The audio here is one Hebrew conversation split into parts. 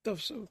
תפסו.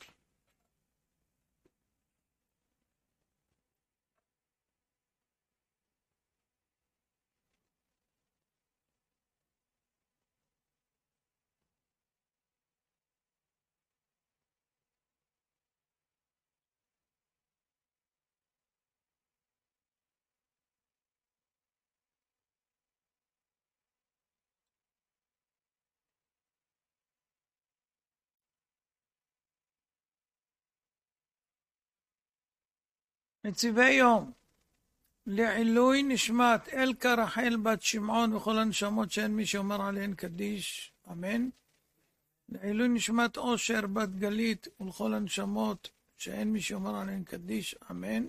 נציבי יום, לעילוי נשמת אלקה רחל בת שמעון וכל הנשמות שאין מי שאומר עליהן קדיש, אמן. לעילוי נשמת אושר בת גלית ולכל הנשמות שאין מי שאומר עליהן קדיש, אמן.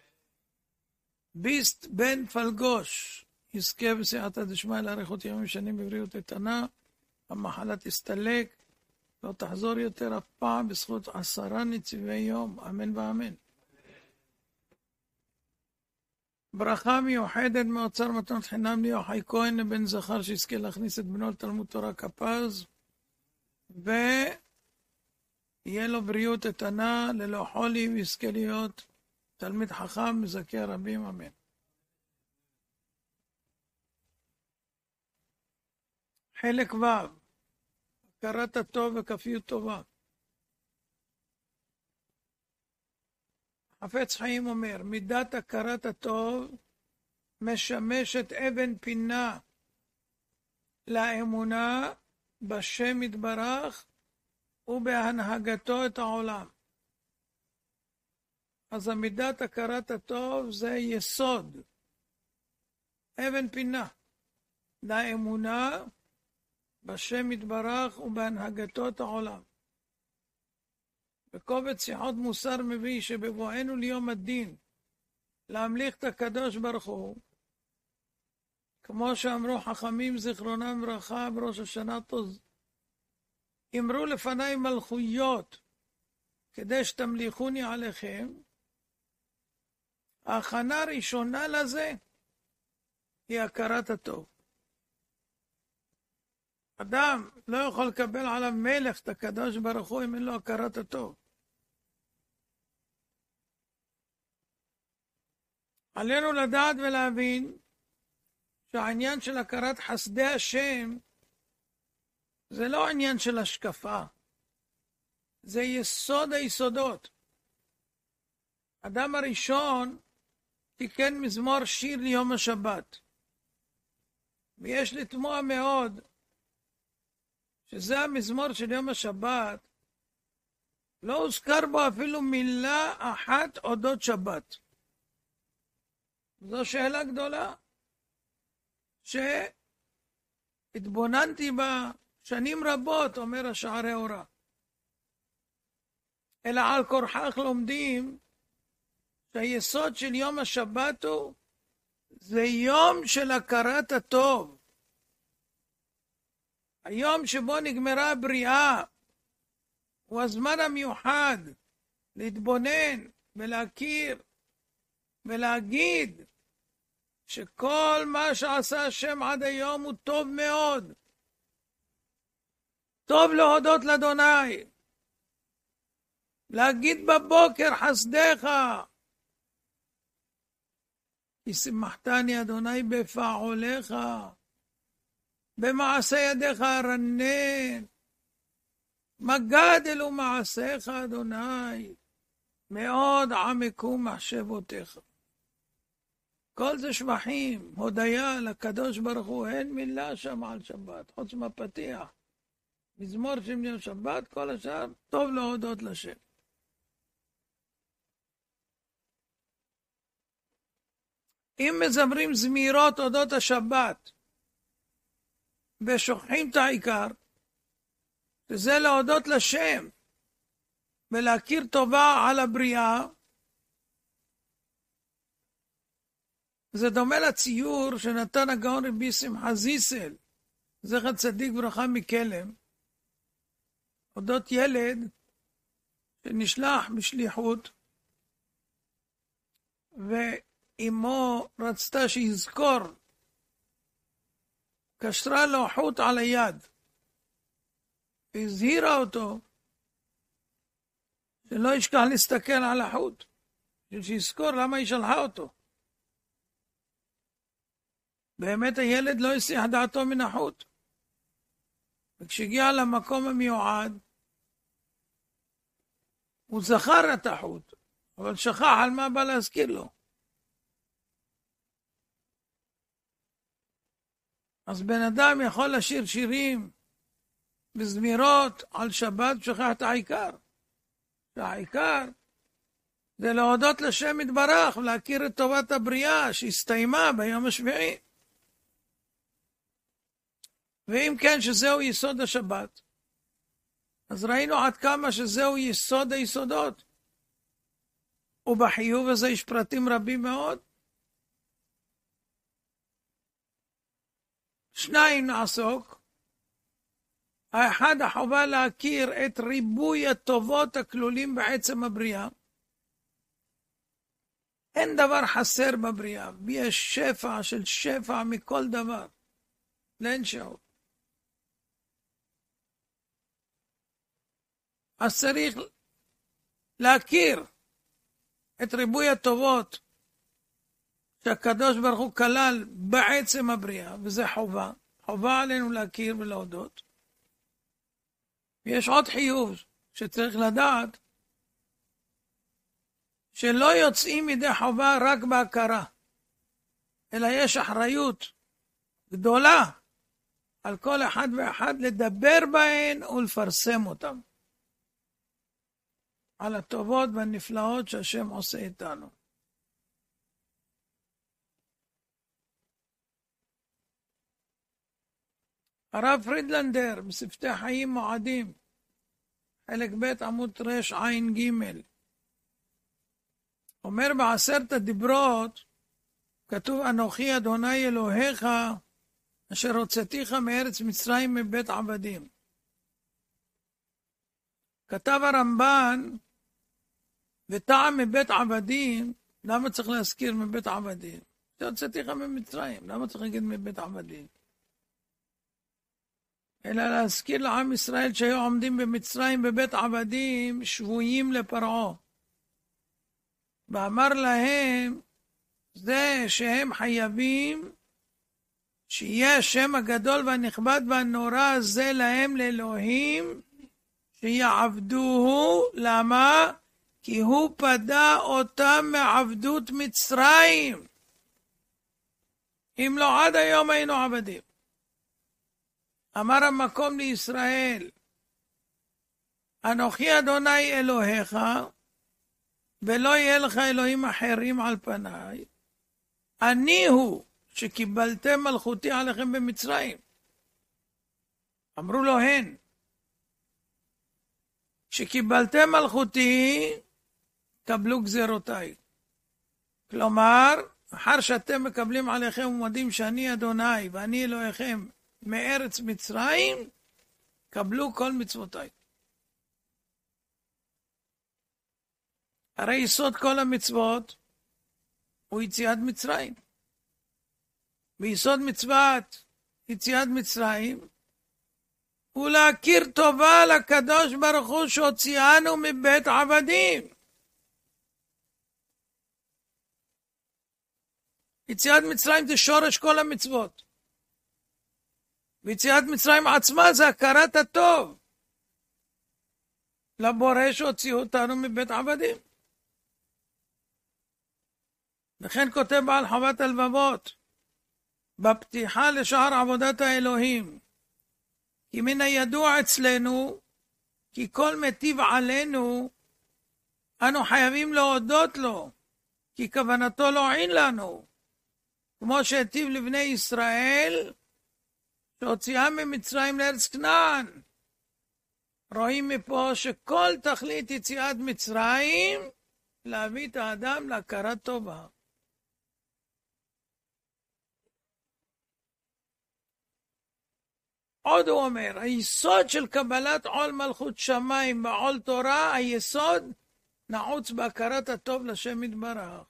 ביסט בן פלגוש יזכה בסייעתא דשמיא לאריכות ימים שנים בבריאות איתנה, המחלה תסתלק, לא תחזור יותר אף פעם, בזכות 10 נציבי יום, אמן ואמן. ברכה מיוחדת מאוצר מתנות חינם ליוחאי כהן לבן זכר שיזכה להכניס את בנו לתלמוד תורה כפז, ויהיה לו בריאות איתנה ללא חולי, ויזכה להיות תלמיד חכם מזכה רבים, אמן. חלק ו', הכרת הטוב וכפיות טובה. חפץ חיים אומר, מידת הכרת הטוב משמשת אבן פינה לאמונה בשם יתברך ובהנהגתו את העולם. אז מידת הכרת הטוב זה יסוד, אבן פינה לאמונה בשם יתברך ובהנהגתו את העולם. בקובץ שיחות מוסר מביא שבבואנו ליום הדין להמליך את הקדוש ברוך הוא, כמו שאמרו חכמים זיכרונם לברכה בראש השנה תוז, אמרו לפניי מלכויות כדי שתמליכוני עליכם. ההכנה הראשונה לזה היא הכרת הטוב. אדם לא יכול לקבל עליו מלך את הקדוש ברוך הוא אם אין לו הכרת הטוב. עלינו לדעת ולהבין שהעניין של הכרת חסדי השם זה לא עניין של השקפה, זה יסוד היסודות. אדם הראשון תיקן מזמור שיר ליום השבת, ויש לתמוה מאוד שזה המזמור של יום השבת, לא הוזכר בו אפילו מילה אחת אודות שבת. זו שאלה גדולה שהתבוננתי בה שנים רבות, אומר השערי אורה. אלא על כורחך לומדים שהיסוד של יום השבת הוא זה יום של הכרת הטוב. היום שבו נגמרה הבריאה הוא הזמן המיוחד להתבונן ולהכיר ולהגיד שכל מה שעשה השם עד היום הוא טוב מאוד. טוב להודות לאדוני, להגיד בבוקר חסדיך, כי שימחתני אדוני בפעוליך, במעשה ידיך ארנן, מה גדלו מעשיך אדוני, מאוד עמקו מחשבותיך. כל זה שבחים, הודיה לקדוש ברוך הוא, אין מילה שם על שבת, חוץ מהפתיח. מזמור שם יום שבת, כל השאר טוב להודות לשם. אם מזמרים זמירות אודות השבת ושוכחים את העיקר, שזה להודות לשם ולהכיר טובה על הבריאה, זה דומה לציור שנתן הגאון רבי שמחה זיסל, זכר צדיק ברכה מקלם, אודות ילד שנשלח בשליחות, ואמו רצתה שיזכור, קשרה לו חוט על היד, והזהירה אותו שלא ישכח להסתכל על החוט, שיזכור למה היא שלחה אותו. באמת הילד לא הסיח דעתו מן החוט. וכשהגיע למקום המיועד, הוא זכר את החוט, אבל שכח על מה בא להזכיר לו. אז בן אדם יכול לשיר שירים וזמירות על שבת ושכח את העיקר. והעיקר זה להודות לשם יתברך ולהכיר את טובת הבריאה שהסתיימה ביום השביעי. ואם כן שזהו יסוד השבת, אז ראינו עד כמה שזהו יסוד היסודות. ובחיוב הזה יש פרטים רבים מאוד. שניים נעסוק. האחד, החובה להכיר את ריבוי הטובות הכלולים בעצם הבריאה. אין דבר חסר בבריאה, יש שפע של שפע מכל דבר, לאין שיעור. אז צריך להכיר את ריבוי הטובות שהקדוש ברוך הוא כלל בעצם הבריאה, וזה חובה. חובה עלינו להכיר ולהודות. ויש עוד חיוב שצריך לדעת, שלא יוצאים מידי חובה רק בהכרה, אלא יש אחריות גדולה על כל אחד ואחד לדבר בהן ולפרסם אותם. על הטובות והנפלאות שהשם עושה איתנו. הרב פרידלנדר בספרי חיים מועדים, חלק ב' עמוד רע"ג, אומר בעשרת הדיברות, כתוב אנוכי אדוני אלוהיך אשר הוצאתיך מארץ מצרים מבית עבדים. כתב הרמב"ן, וטעם מבית עבדים, למה צריך להזכיר מבית עבדים? הוצאתיך ממצרים, למה צריך להגיד מבית עבדים? אלא להזכיר לעם ישראל שהיו עומדים במצרים בבית עבדים שבויים לפרעה. ואמר להם, זה שהם חייבים שיהיה השם הגדול והנכבד והנורא הזה להם לאלוהים, שיעבדוהו. למה? כי הוא פדה אותם מעבדות מצרים. אם לא עד היום היינו עבדים. אמר המקום לישראל, אנוכי אדוני אלוהיך, ולא יהיה לך אלוהים אחרים על פניי. אני הוא שקיבלתם מלכותי עליכם במצרים. אמרו לו הן, שקיבלתם מלכותי, קבלו גזירותיי. כלומר, אחר שאתם מקבלים עליכם ומודים שאני אדוני ואני אלוהיכם מארץ מצרים, קבלו כל מצוותיי. הרי יסוד כל המצוות הוא יציאת מצרים. ויסוד מצוות יציאת מצרים הוא להכיר טובה לקדוש ברוך הוא שהוציאנו מבית עבדים. יציאת מצרים זה שורש כל המצוות. ויציאת מצרים עצמה זה הכרת הטוב לבורא שהוציאו אותנו מבית עבדים. לכן כותב בעל חובת הלבבות בפתיחה לשער עבודת האלוהים, כי מן הידוע אצלנו כי כל מטיב עלינו אנו חייבים להודות לו, כי כוונתו להועיל לנו, כמו שהטיב לבני ישראל שהוציאם ממצרים לארץ כנען. רואים מפה שכל תכלית יציאת מצרים להביא את האדם להכרת טובה. עוד הוא אומר, היסוד של קבלת עול מלכות שמיים ועול תורה, היסוד נעוץ בהכרת הטוב לשם יתברך.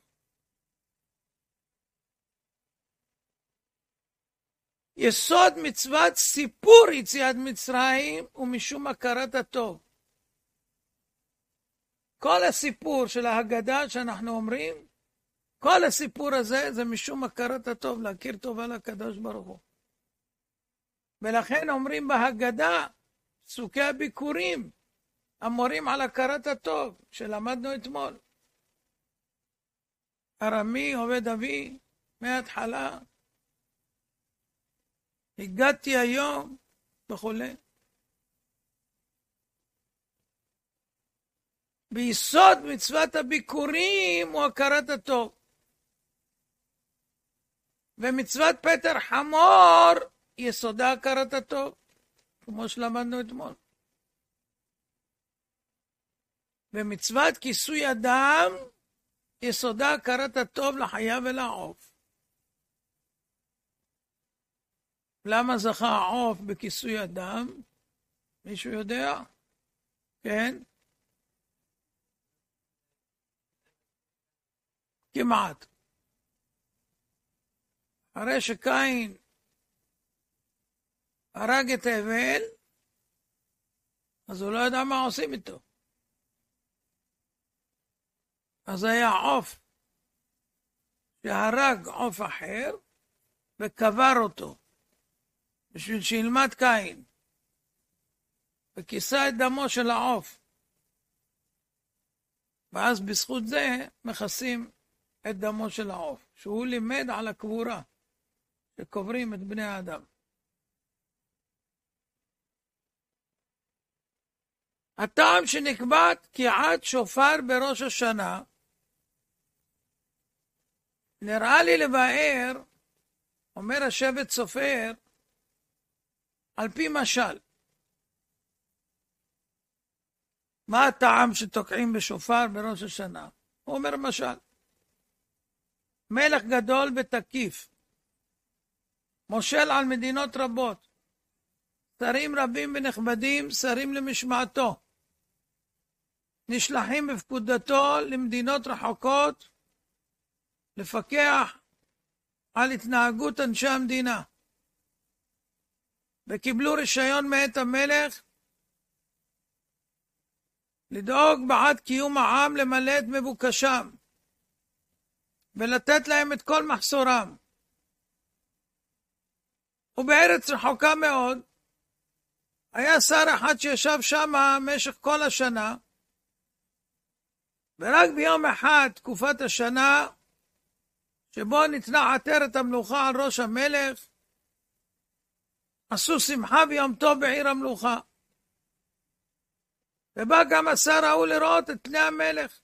יסוד מצוות סיפור יציאת מצרים ומשום הכרת הטוב. כל הסיפור של ההגדה שאנחנו אומרים, כל הסיפור הזה זה משום הכרת הטוב, להכיר טובה לקדוש ברוך הוא. ולכן אומרים בהגדה, פסוקי הביקורים, המורים על הכרת הטוב, שלמדנו אתמול. ארמי, עובד אבי, מההתחלה, הגעתי היום, וכולי. ביסוד מצוות הביקורים הוא הכרת הטוב. ומצוות פטר חמור, יסודה הכרת הטוב, כמו שלמדנו אתמול. ומצוות כיסוי אדם, יסודה הכרת הטוב לחיה ולעוף. למה זכה העוף בכיסוי אדם? מישהו יודע? כן? כמעט. הרי שקין הרג את הבל, אז הוא לא ידע מה עושים איתו. אז היה עוף שהרג עוף אחר וקבר אותו בשביל שילמד קין, וכיסה את דמו של העוף, ואז בזכות זה מכסים את דמו של העוף, שהוא לימד על הקבורה שקוברים את בני האדם. הטעם שנקבע תקיעת שופר בראש השנה, נראה לי לבאר, אומר השבט סופר, על פי משל. מה הטעם שתוקעים בשופר בראש השנה? הוא אומר משל. מלך גדול ותקיף, מושל על מדינות רבות, שרים רבים ונכבדים שרים למשמעתו, נשלחים בפקודתו למדינות רחוקות לפקח על התנהגות אנשי המדינה, וקיבלו רישיון מאת המלך לדאוג בעד קיום העם, למלא את מבוקשם ולתת להם את כל מחסורם. ובארץ רחוקה מאוד היה שר אחד שישב שם משך כל השנה, ורק ביום אחד, תקופת השנה, שבו ניתנה עטרת המלוכה על ראש המלך, עשו שמחה ביום טוב בעיר המלוכה. ובא גם השר ההוא לראות את פני המלך.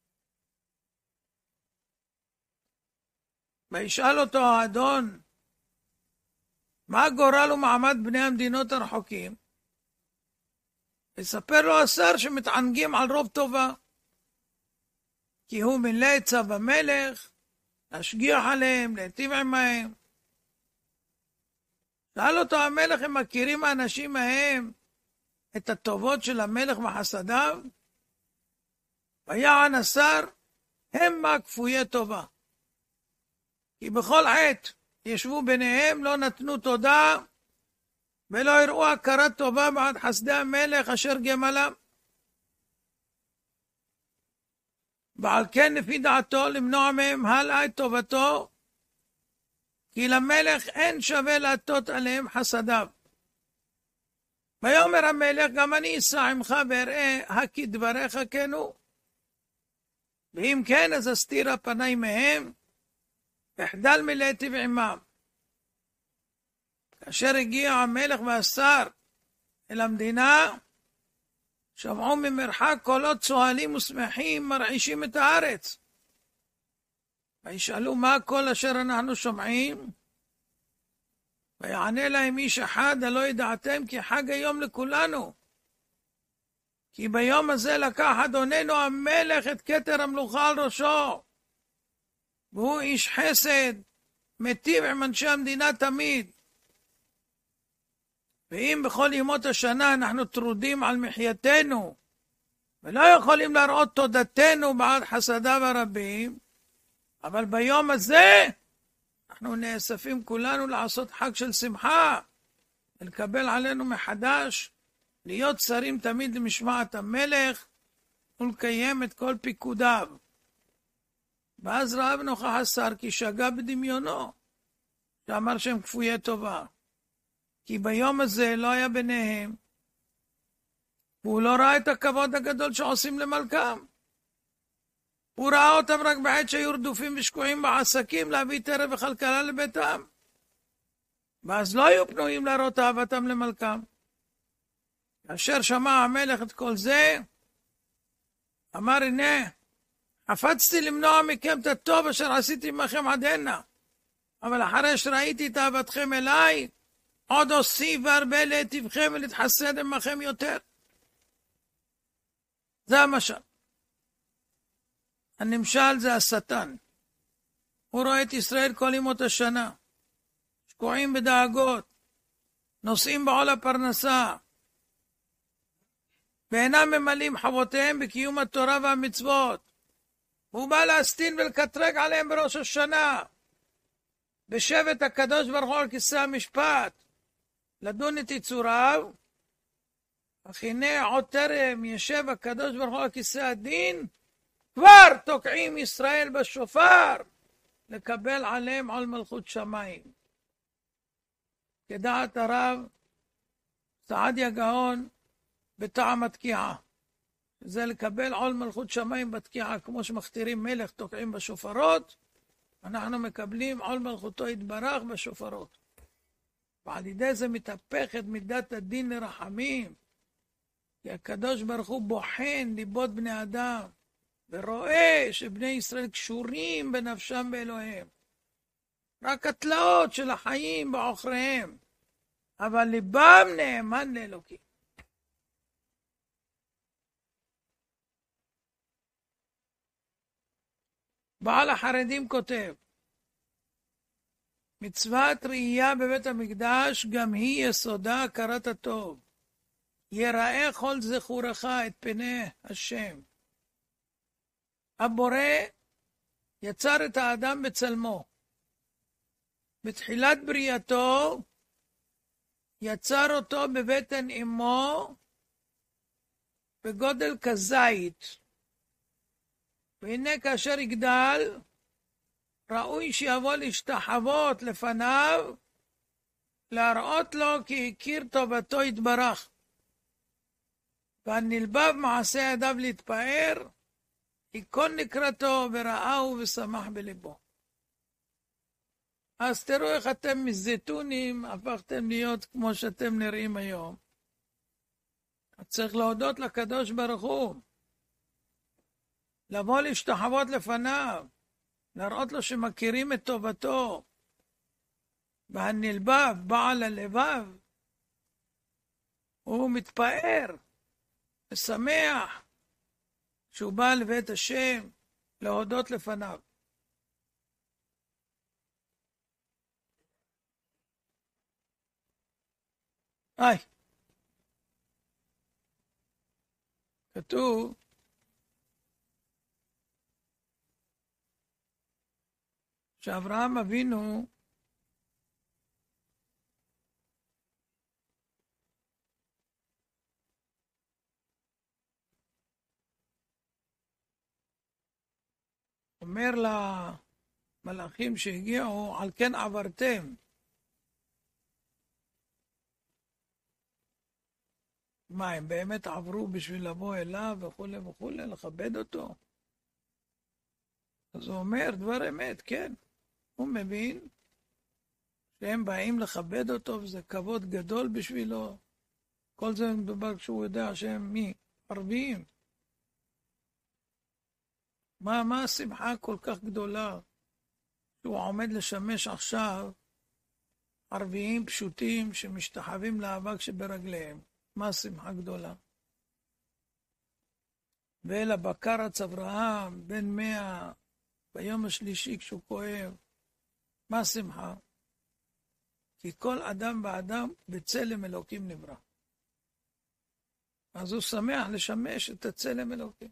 וישאל אותו האדון, מה גורל ומעמד בני המדינות הרחוקים? יספר לו השר שמתענגים על רוב טובה, כי הוא מילא את צו המלך, להשגיח עליהם, להיטיב עמהם. שאל אותו המלך, הם מכירים האנשים ההם את הטובות של המלך וחסדיו? ויען השר, המה כפויי טובה. כי בכל עת ישבו ביניהם, לא נתנו תודה, ולא הראו הכרת טובה בעד חסדי המלך אשר גמלם. ועל כן לפי דעתו למנוע מהם הלאה את טובתו, כי למלך אין שווה להטות עליהם חסדיו. ויאמר המלך, גם אני אסע עמך ואראה הכי דבריך כן הוא. ואם כן, אז אסתירה פני מהם, ואחדל מלהיטיב עמם. כאשר הגיע המלך והשר אל המדינה, שמעו ממרחק קולות צוהלים ושמחים מרעישים את הארץ. וישאלו, מה הקול אשר אנחנו שומעים? ויענה להם איש אחד, הלא ידעתם כי חג היום לכולנו. כי ביום הזה לקח אדוננו המלך את כתר המלוכה על ראשו, והוא איש חסד, מיטיב עם אנשי המדינה תמיד. ואם בכל ימות השנה אנחנו טרודים על מחייתנו, ולא יכולים להראות תודתנו בעד חסדיו הרבים, אבל ביום הזה אנחנו נאספים כולנו לעשות חג של שמחה, ולקבל עלינו מחדש, להיות שרים תמיד למשמעת המלך, ולקיים את כל פיקודיו. ואז ראה נוכח השר כי שגה בדמיונו, שאמר שהם כפויי טובה. כי ביום הזה לא היה ביניהם, והוא לא ראה את הכבוד הגדול שעושים למלכם. הוא ראה אותם רק בעת שהיו רדופים ושקועים בעסקים להביא טרף וכלכלה לביתם. ואז לא היו פנויים להראות אהבתם למלכם. כאשר שמע המלך את כל זה, אמר הנה, חפצתי למנוע מכם את הטוב אשר עשיתי עמכם עד הנה. אבל אחרי שראיתי את אהבתכם אליי, עוד אוסיף והרבה להיטיבכם ולהתחסד עמכם יותר. זה המשל. הנמשל זה השטן. הוא רואה את ישראל כל ימות השנה, שקועים בדאגות, נושאים בעול הפרנסה, ואינם ממלאים חובותיהם בקיום התורה והמצוות. הוא בא להסטין ולקטרג עליהם בראש השנה, בשבט הקדוש ברוך הוא על כיסא המשפט, לדון את יצוריו, אך הנה עוד טרם ישב הקדוש ברוך הוא על כיסא הדין, כבר תוקעים ישראל בשופר, לקבל עליהם עול מלכות שמיים. כדעת הרב סעדיה גאון בטעם התקיעה, זה לקבל עול מלכות שמיים בתקיעה, כמו שמכתירים מלך תוקעים בשופרות, אנחנו מקבלים עול מלכותו יתברך בשופרות. ועל ידי זה מתהפכת מידת הדין לרחמים, כי הקדוש ברוך הוא בוחן ליבות בני אדם, ורואה שבני ישראל קשורים בנפשם באלוהים. רק התלאות של החיים בעוכריהם, אבל ליבם נאמן לאלוקים. בעל החרדים כותב, מצוות ראייה בבית המקדש גם היא יסודה הכרת הטוב. יראה כל זכורך את פני השם. הבורא יצר את האדם בצלמו. בתחילת בריאתו יצר אותו בבטן אמו בגודל כזית. והנה כאשר יגדל, ראוי שיבוא להשתחוות לפניו, להראות לו כי הכיר טובתו יתברך. והנלבב מעשה ידיו להתפאר, ייכון נקרתו וראהו ושמח בליבו. אז תראו איך אתם מזיתונים הפכתם להיות כמו שאתם נראים היום. צריך להודות לקדוש ברוך הוא, לבוא להשתחוות לפניו, להראות לו שמכירים את טובתו. והנלבב, בעל הלבב, הוא מתפאר ושמח שהוא בא לבית השם להודות לפניו. כתוב שאברהם אבינו אומר למלאכים שהגיעו, על כן עברתם. מה, הם באמת עברו בשביל לבוא אליו וכו' וכו', לכבד אותו? אז הוא אומר דבר אמת, כן. הוא מבין שהם באים לכבד אותו וזה כבוד גדול בשבילו. כל זה מדובר כשהוא יודע שהם מי? ערביים. מה השמחה כל כך גדולה שהוא עומד לשמש עכשיו ערביים פשוטים שמשתחווים לאבק שברגליהם? מה השמחה גדולה? ואל הבקר רץ אברהם בן 100 ביום השלישי כשהוא כואב. מה השמחה? כי כל אדם ואדם בצלם אלוקים נברא. אז הוא שמח לשמש את הצלם אלוקים.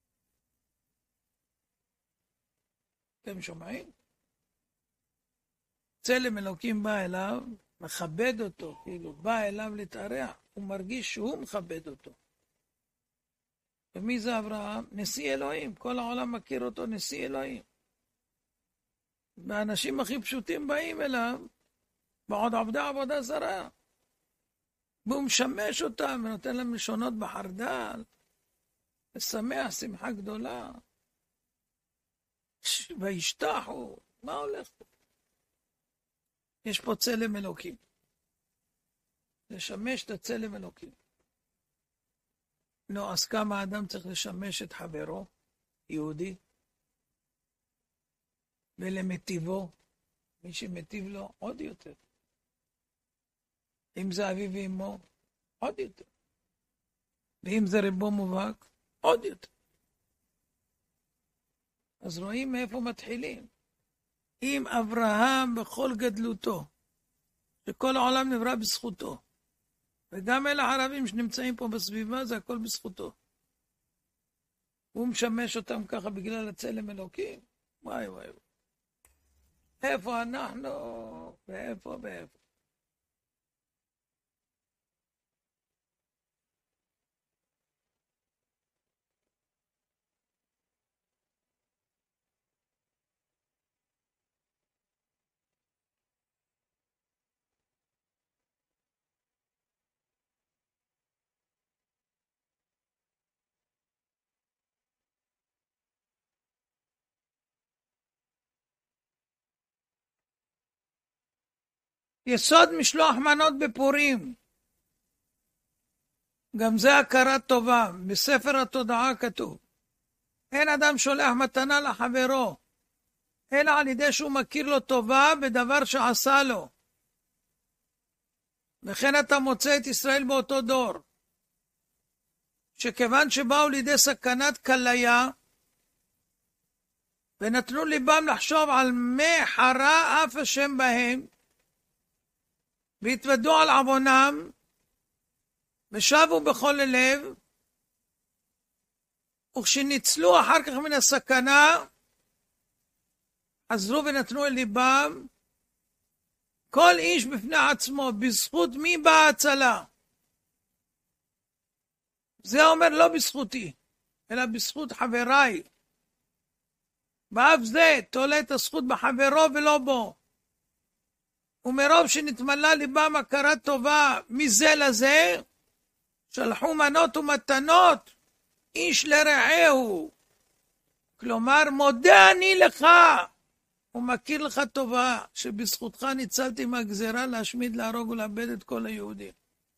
אתם שומעים? צלם אלוקים בא אליו, מכבד אותו, כאילו בא אליו להתארח, הוא מרגיש שהוא מכבד אותו. ומי זה אברהם? נשיא אלוהים. כל העולם מכיר אותו, נשיא אלוהים. והאנשים הכי פשוטים באים אליו, בעוד עבדה עבודה זרה. והוא משמש אותם ונותן להם לשונות בחרדל, ושמח שמחה גדולה. וישתחו, מה הולך פה? יש פה צלם אלוקים. לשמש את הצלם אלוקים. נו, אז כמה האדם צריך לשמש את חברו, יהודי, ולמטיבו, מי שמטיב לו עוד יותר. אם זה אביו ואמו, עוד יותר. ואם זה רבו מובהק, עוד יותר. אז רואים מאיפה מתחילים. אם אברהם בכל גדלותו, שכל העולם נברא בזכותו, וגם אלה הערבים שנמצאים פה בסביבה, זה הכל בזכותו. הוא משמש אותם ככה בגלל הצלם אלוקים. וואי וואי. איפה אנחנו? ואיפה? יסוד משלוח מנות בפורים. גם זה הכרת טובה. בספר התודעה כתוב. אין אדם שולח מתנה לחברו, אלא על ידי שהוא מכיר לו טובה בדבר שעשה לו. וכן אתה מוצא את ישראל באותו דור, שכיוון שבאו לידי סכנת כליה, ונתנו ליבם לחשוב על מה חרה אף השם בהם, והתוודו על עוונם, ושבו בכל הלב, וכשניצלו אחר כך מן הסכנה, חזרו ונתנו אל ליבם, כל איש בפני עצמו, בזכות מי באה ההצלה? זה אומר לא בזכותי, אלא בזכות חבריי. באף זה תולה את הזכות בחברו ולא בו. ומרוב שנתמלא ליבם הכרת טובה מזה לזה, שלחו מנות ומתנות איש לרעהו. כלומר, מודה אני לך, ומכיר לך טובה, שבזכותך ניצלתי מהגזרה להשמיד, להרוג ולאבד את כל היהודים.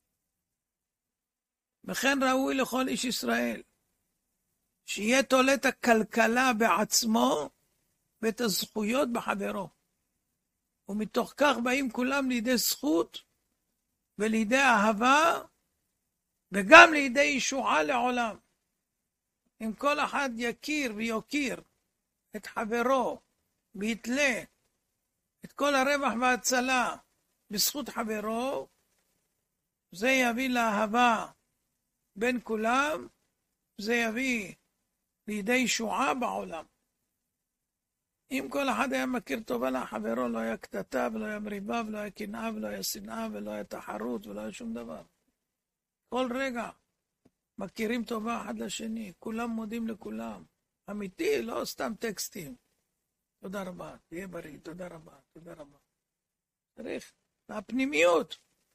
וכן ראוי לכל איש ישראל, שיהיה תולה את הכלכלה בעצמו, ואת הזכויות בחברו. ומתוך כך באים כולם לידי זכות, ולידי אהבה, וגם לידי ישועה לעולם. אם כל אחד יכיר ויוקיר את חברו, ויתלה את כל הרווח וההצלה בזכות חברו, זה יביא לאהבה בין כולם, זה יביא לידי ישועה בעולם. אם כל אחד היה מכיר טובה לחברו, לא היה קטטה ולא היה מריבה ולא היה קנאה ולא היה שנאה ולא היה תחרות ולא היה שום דבר. כל רגע מכירים טובה אחד לשני, כולם מודים לכולם. אמיתי, לא סתם טקסטים. תודה רבה, תהיה בריא, תודה רבה, תודה רבה. צריך, הפנימיות.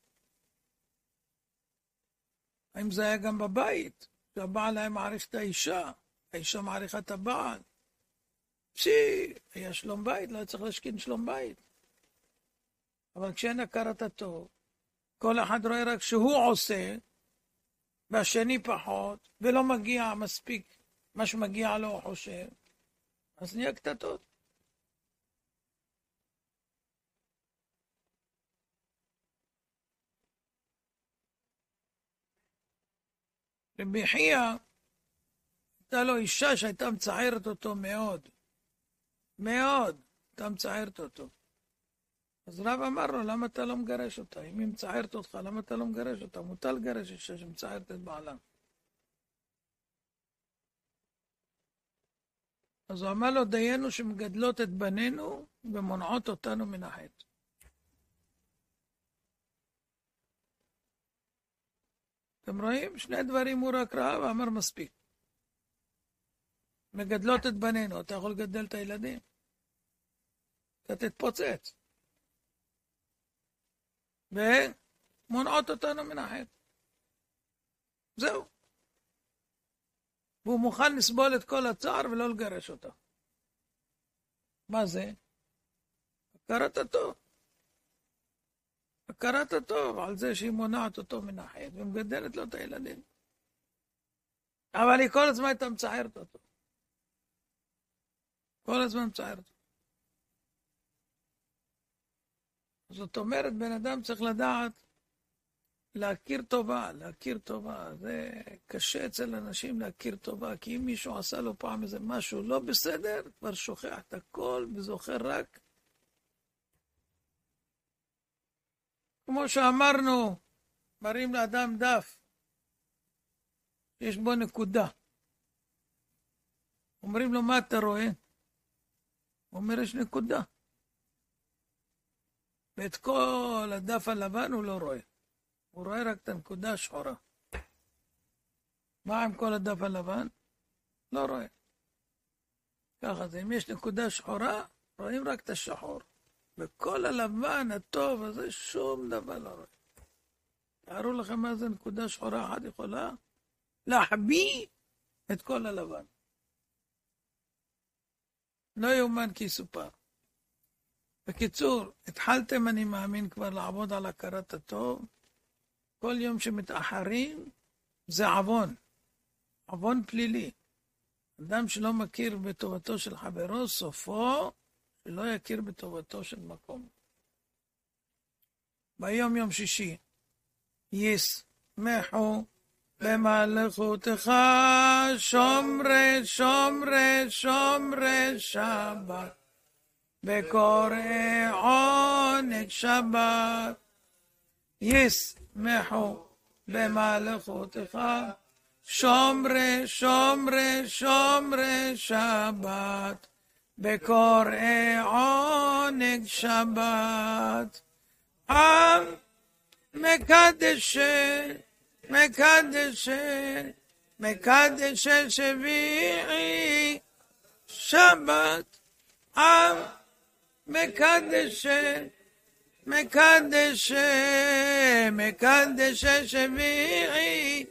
האם זה היה גם בבית? שהבעל היה מעריך את האישה, האישה מעריכה את הבעל. היה שלום בית, לא צריך להשכין שלום בית. אבל כשאין הכרת הטוב, כל אחד רואה רק שהוא עושה, והשני פחות, ולא מגיע מספיק מה שמגיע לו הוא חושב, אז נהיה קטטות. רבי חייא, הייתה לו אישה שהייתה מצערת אותו מאוד. מאוד, הייתה מצערת אותו. אז רב אמר לו, למה אתה לא מגרש אותה? אם היא מצערת אותך, למה אתה לא מגרש אותה? מותר לגרש אישה שמצערת את בעלה. אז הוא אמר לו, דיינו שמגדלות את בנינו ומונעות אותנו מן החטא. אתם רואים? שני דברים הוא רק ראה ואמר מספיק. מגדלות את בנינו, אתה יכול לגדל את הילדים. אתה תתפוצץ. ומונעות אותנו מן החטא. זהו. והוא מוכן לסבול את כל הצער ולא לגרש אותה. מה זה? הכרת הטוב. הכרת הטוב על זה שהיא מונעת אותו מן החטא ומגדלת לו את הילדים. אבל היא כל הזמן הייתה מצערת אותו. כל הזמן מצערת אותו. זאת אומרת, בן אדם צריך לדעת להכיר טובה, להכיר טובה. זה קשה אצל אנשים להכיר טובה, כי אם מישהו עשה לו פעם איזה משהו לא בסדר, כבר שוכח את הכל וזוכר רק. כמו שאמרנו, מראים לאדם דף, יש בו נקודה. אומרים לו, מה אתה רואה? הוא אומר, יש נקודה. ואת כל הדף הלבן הוא לא רואה. הוא רואה רק את הנקודה השחורה. מה עם כל הדף הלבן? לא רואה. ככה זה, אם יש נקודה שחורה, רואים רק את השחור. וכל הלבן הטוב הזה, שום דבר לא רואה. תארו לכם מה זה נקודה שחורה אחת יכולה להחביא את כל הלבן. לא יאומן כי יסופר. בקיצור, התחלתם, אני מאמין, כבר לעבוד על הכרת הטוב. כל יום שמתאחרים זה עוון. עוון פלילי. אדם שלא מכיר בטובתו של חברו, סופו שלא יכיר בטובתו של מקום. ביום יום שישי, ישמחו במלכותך שומרי שומרי שומרי שבת בקוראי עונג שבת. ישמחו במלכותך שומרי שומרי שומרי שבת בקוראי עונג שבת. עם מקדשי מקדשי מקדשי שביעי שבת. עם מקדשי מקדשי מקדשי שביעי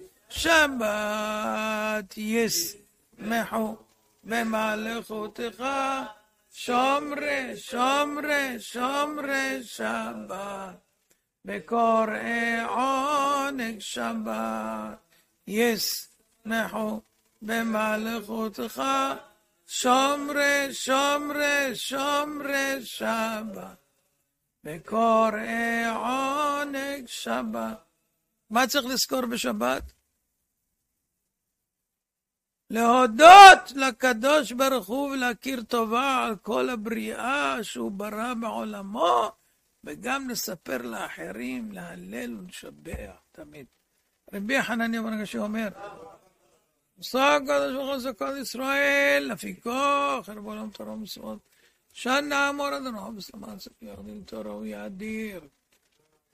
שבת. ישמחו במלכותך שומרי שומרי שומרי שבת בקוראי עונג שבת. ישמחו במלכותך שומרי שומרי שומרי שבת בקוראי עונג שבת. מה צריך לזכור בשבת? להודות לקדוש ברוך הוא ולהכיר טובה על כל הבריאה שהוא ברא בעולמו, וגם לספר לאחרים, להלל ולשבח תמיד. רבי חנניה בן הקשיא אומר, עושה הקדוש ברוך הוא זכות ישראל, לפיכך חרב עולם תורה ומצוות, שנה אמור אדונו בסלמן ספיר דין תורה ויאדיר.